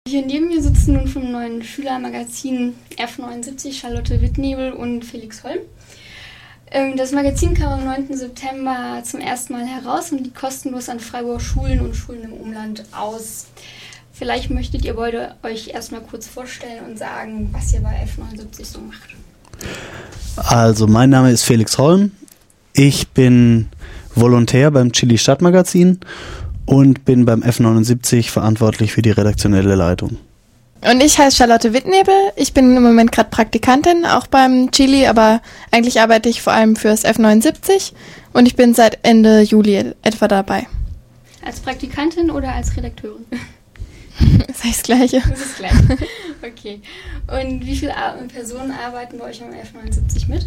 Hier neben mir sitzen nun vom neuen Schülermagazin F79 Charlotte Wittnebel und Felix Holm. Das Magazin kam am 9. September zum ersten Mal heraus und liegt kostenlos an Freiburger Schulen und Schulen im Umland aus. Vielleicht möchtet ihr beide euch erstmal kurz vorstellen und sagen, was ihr bei F79 so macht. Also, mein Name ist Felix Holm. Ich bin Volontär beim Chili Stadtmagazin und bin beim F79 verantwortlich für die redaktionelle Leitung. Und ich heiße Charlotte Wittnebel. Ich bin im Moment gerade Praktikantin, auch beim Chili, aber eigentlich arbeite ich vor allem fürs F79 und ich bin seit Ende Juli etwa dabei. Als Praktikantin oder als Redakteurin? Das ist das Gleiche. Das ist das Gleiche. Okay. Und wie viele Personen arbeiten bei euch am F79 mit?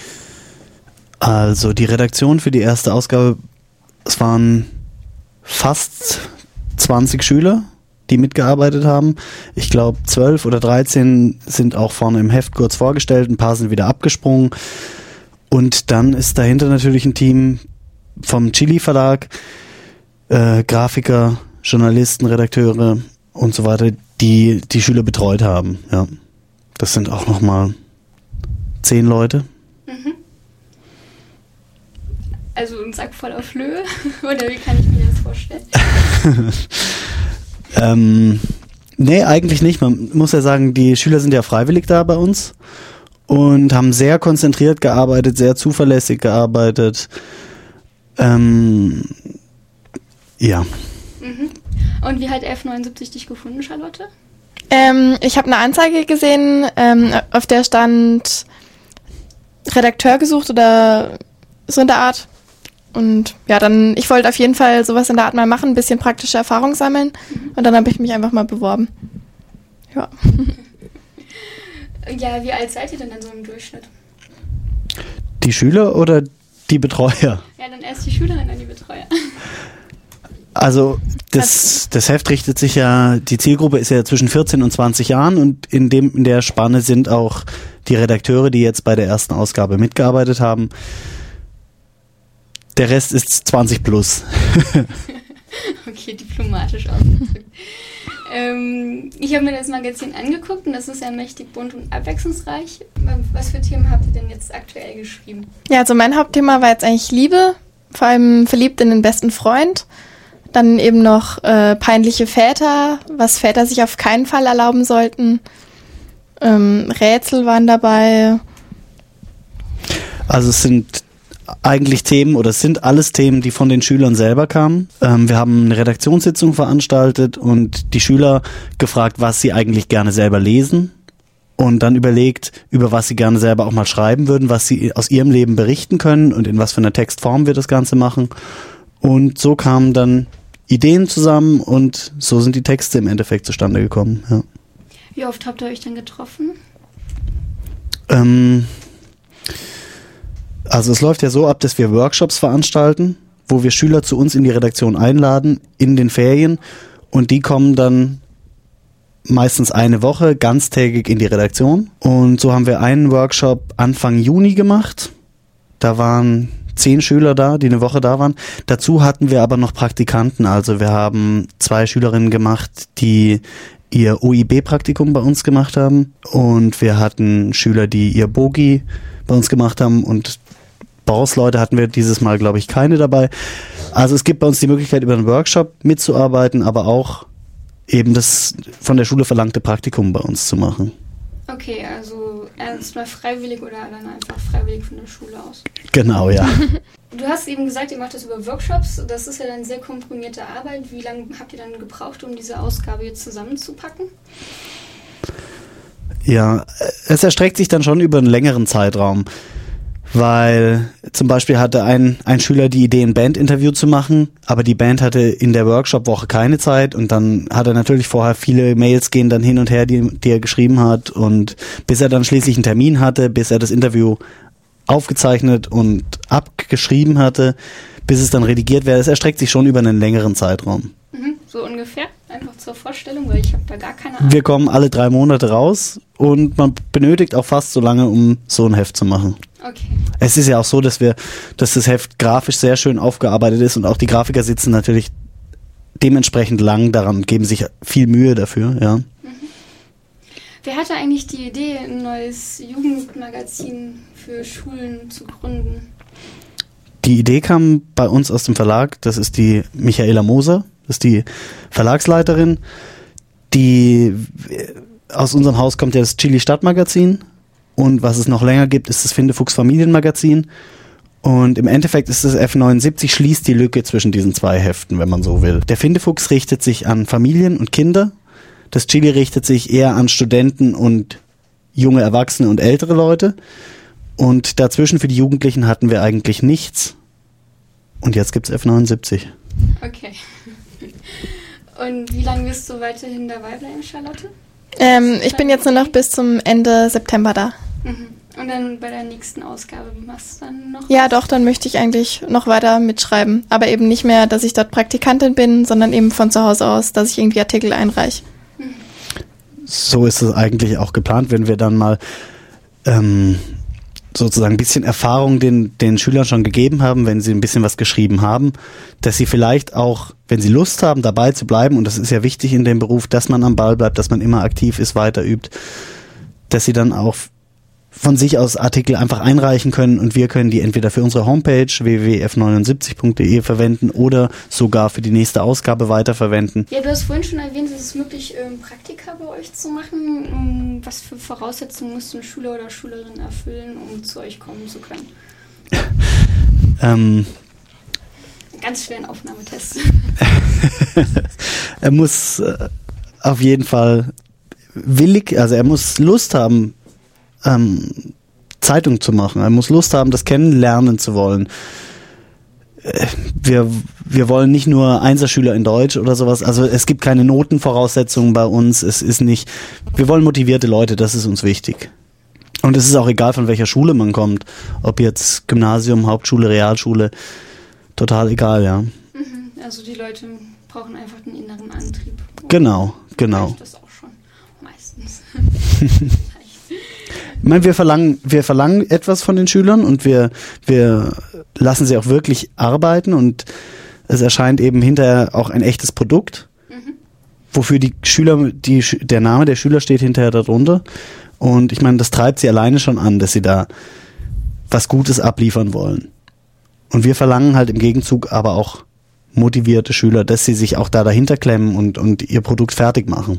Also die Redaktion für die erste Ausgabe, es waren fast 20 Schüler, die mitgearbeitet haben. Ich glaube 12 oder 13 sind auch vorne im Heft kurz vorgestellt, ein paar sind wieder abgesprungen. Und dann ist dahinter natürlich ein Team vom Chili Verlag, Grafiker, Journalisten, Redakteure und so weiter, die die Schüler betreut haben. Ja. Das sind auch nochmal 10 Leute. Mhm. Also ein Sack voller Flöhe? Oder wie kann ich mir das vorstellen? Nee, eigentlich nicht. Man muss ja sagen, die Schüler sind ja freiwillig da bei uns und haben sehr konzentriert gearbeitet, sehr zuverlässig gearbeitet. Ja. Mhm. Und wie hat F79 dich gefunden, Charlotte? Ich habe eine Anzeige gesehen, auf der stand Redakteur gesucht oder so in der Art. Und ja, dann, ich wollte auf jeden Fall sowas in der Art mal machen, ein bisschen praktische Erfahrung sammeln. Und dann habe ich mich einfach mal beworben. Ja. Ja, wie alt seid ihr denn dann so im Durchschnitt? Die Schüler oder die Betreuer? Ja, dann erst die Schüler und dann die Betreuer. Also das Heft richtet sich ja, die Zielgruppe ist ja zwischen 14 und 20 Jahren und in der Spanne sind auch die Redakteure, die jetzt bei der ersten Ausgabe mitgearbeitet haben. Der Rest ist 20 plus. Okay, diplomatisch ausgedrückt. Ich habe mir das Magazin angeguckt und das ist ja mächtig bunt und abwechslungsreich. Was für Themen habt ihr denn jetzt aktuell geschrieben? Ja, also mein Hauptthema war jetzt eigentlich Liebe, vor allem verliebt in den besten Freund. Dann eben noch peinliche Väter, was Väter sich auf keinen Fall erlauben sollten. Rätsel waren dabei. Also es sind eigentlich Themen oder es sind alles Themen, die von den Schülern selber kamen. Wir haben eine Redaktionssitzung veranstaltet und die Schüler gefragt, was sie eigentlich gerne selber lesen und dann überlegt, über was sie gerne selber auch mal schreiben würden, was sie aus ihrem Leben berichten können und in was für einer Textform wir das Ganze machen. Und so kamen dann Ideen zusammen und so sind die Texte im Endeffekt zustande gekommen. Ja. Wie oft habt ihr euch denn getroffen? Also es läuft ja so ab, dass wir Workshops veranstalten, wo wir Schüler zu uns in die Redaktion einladen, in den Ferien und die kommen dann meistens eine Woche ganztägig in die Redaktion und so haben wir einen Workshop Anfang Juni gemacht. Da waren 10 Schüler da, die eine Woche da waren. Dazu hatten wir aber noch Praktikanten, also wir haben 2 Schülerinnen gemacht, die ihr OIB-Praktikum bei uns gemacht haben und wir hatten Schüler, die ihr Bogi bei uns gemacht haben und Borsleute hatten wir dieses Mal, glaube ich, keine dabei. Also es gibt bei uns die Möglichkeit, über einen Workshop mitzuarbeiten, aber auch eben das von der Schule verlangte Praktikum bei uns zu machen. Okay, also erstmal freiwillig oder dann einfach freiwillig von der Schule aus? Genau, ja. Du hast eben gesagt, ihr macht das über Workshops. Das ist ja dann sehr komprimierte Arbeit. Wie lange habt ihr dann gebraucht, um diese Ausgabe jetzt zusammenzupacken? Ja, es erstreckt sich dann schon über einen längeren Zeitraum, weil zum Beispiel hatte ein Schüler die Idee, ein Bandinterview zu machen, aber die Band hatte in der Workshop-Woche keine Zeit und dann hat er natürlich vorher viele Mails gehen dann hin und her, die er geschrieben hat und bis er dann schließlich einen Termin hatte, bis er das Interview aufgezeichnet und abgeschrieben hatte, bis es dann redigiert wäre. Es erstreckt sich schon über einen längeren Zeitraum. So ungefähr? Einfach zur Vorstellung, weil ich habe da gar keine Ahnung. Wir kommen alle 3 Monate raus und man benötigt auch fast so lange, um so ein Heft zu machen. Okay. Es ist ja auch so, dass das Heft grafisch sehr schön aufgearbeitet ist und auch die Grafiker sitzen natürlich dementsprechend lang daran und geben sich viel Mühe dafür, ja. Wer hatte eigentlich die Idee, ein neues Jugendmagazin für Schulen zu gründen? Die Idee kam bei uns aus dem Verlag, das ist die Michaela Moser, das ist die Verlagsleiterin, aus unserem Haus kommt ja das Chili Stadtmagazin und was es noch länger gibt, ist das Findefuchs Familienmagazin und im Endeffekt ist das F79 schließt die Lücke zwischen diesen zwei Heften, wenn man so will. Der Findefuchs richtet sich an Familien und Kinder, das Chili richtet sich eher an Studenten und junge Erwachsene und ältere Leute. Und dazwischen für die Jugendlichen hatten wir eigentlich nichts. Und jetzt gibt's F79. Okay. Und wie lange wirst du weiterhin dabei bleiben, Charlotte? Ich bin jetzt nur noch bis zum Ende September da. Und dann bei der nächsten Ausgabe machst du dann noch? Ja, doch, dann möchte ich eigentlich noch weiter mitschreiben. Aber eben nicht mehr, dass ich dort Praktikantin bin, sondern eben von zu Hause aus, dass ich irgendwie Artikel einreiche. So ist es eigentlich auch geplant, wenn wir dann mal sozusagen ein bisschen Erfahrung den Schülern schon gegeben haben, wenn sie ein bisschen was geschrieben haben, dass sie vielleicht auch, wenn sie Lust haben, dabei zu bleiben, und das ist ja wichtig in dem Beruf, dass man am Ball bleibt, dass man immer aktiv ist, weiter übt, dass sie dann auch von sich aus Artikel einfach einreichen können und wir können die entweder für unsere Homepage www.f79.de verwenden oder sogar für die nächste Ausgabe weiterverwenden. Ja, du hast vorhin schon erwähnt, es ist möglich, Praktika bei euch zu machen. Was für Voraussetzungen muss ein Schüler oder Schülerin erfüllen, um zu euch kommen zu können? Ganz schweren Aufnahmetest. Er muss auf jeden Fall er muss Lust haben, Zeitung zu machen. Er muss Lust haben, das kennenlernen zu wollen. Wir wollen nicht nur Einserschüler in Deutsch oder sowas. Also es gibt keine Notenvoraussetzungen bei uns. Wir wollen motivierte Leute, das ist uns wichtig. Und es ist auch egal, von welcher Schule man kommt. Ob jetzt Gymnasium, Hauptschule, Realschule. Total egal, ja. Also die Leute brauchen einfach den inneren Antrieb. Genau. Das auch schon. Meistens. Ich meine, wir verlangen etwas von den Schülern und wir lassen sie auch wirklich arbeiten und es erscheint eben hinterher auch ein echtes Produkt, wofür die Schüler, der Name der Schüler steht hinterher darunter. Und ich meine, das treibt sie alleine schon an, dass sie da was Gutes abliefern wollen. Und wir verlangen halt im Gegenzug aber auch motivierte Schüler, dass sie sich auch da dahinter klemmen und ihr Produkt fertig machen.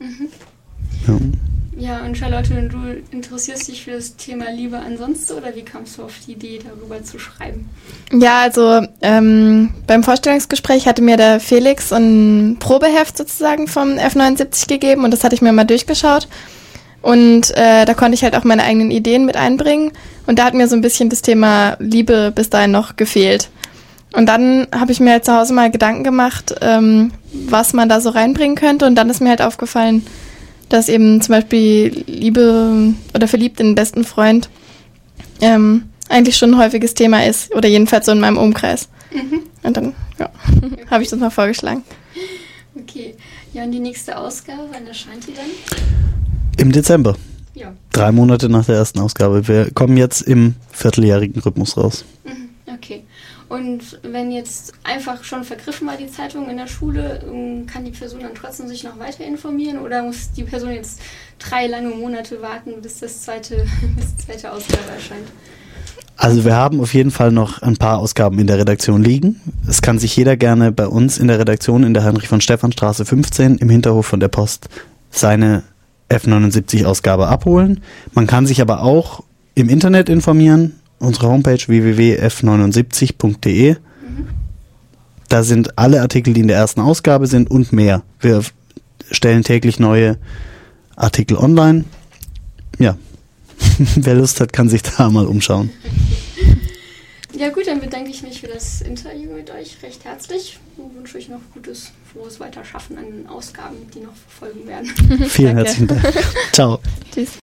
Ja. Ja, und Charlotte, du interessierst dich für das Thema Liebe ansonsten oder wie kamst du auf die Idee, darüber zu schreiben? Ja, also beim Vorstellungsgespräch hatte mir der Felix ein Probeheft sozusagen vom F79 gegeben und das hatte ich mir mal durchgeschaut. Und da konnte ich halt auch meine eigenen Ideen mit einbringen. Und da hat mir so ein bisschen das Thema Liebe bis dahin noch gefehlt. Und dann habe ich mir halt zu Hause mal Gedanken gemacht, was man da so reinbringen könnte. Und dann ist mir halt aufgefallen, dass eben zum Beispiel Liebe oder verliebt in den besten Freund eigentlich schon ein häufiges Thema ist. Oder jedenfalls so in meinem Umkreis. Und dann habe ich das mal vorgeschlagen. Okay. Ja, und die nächste Ausgabe, wann erscheint die dann? Im Dezember. Ja. 3 Monate nach der ersten Ausgabe. Wir kommen jetzt im vierteljährigen Rhythmus raus. Okay. Und wenn jetzt einfach schon vergriffen war die Zeitung in der Schule, kann die Person dann trotzdem sich noch weiter informieren oder muss die Person jetzt 3 lange Monate warten, bis die zweite Ausgabe erscheint? Also wir haben auf jeden Fall noch ein paar Ausgaben in der Redaktion liegen. Es kann sich jeder gerne bei uns in der Redaktion in der Heinrich-von-Stephan-Straße 15 im Hinterhof von der Post seine F79-Ausgabe abholen. Man kann sich aber auch im Internet informieren. Unsere Homepage www.f79.de. Da sind alle Artikel, die in der ersten Ausgabe sind und mehr. Wir stellen täglich neue Artikel online. Ja, wer Lust hat, kann sich da mal umschauen. Ja gut, dann bedanke ich mich für das Interview mit euch recht herzlich und wünsche euch noch gutes, frohes Weiterschaffen an den Ausgaben, die noch folgen werden. Vielen herzlichen Dank. Ciao. Tschüss.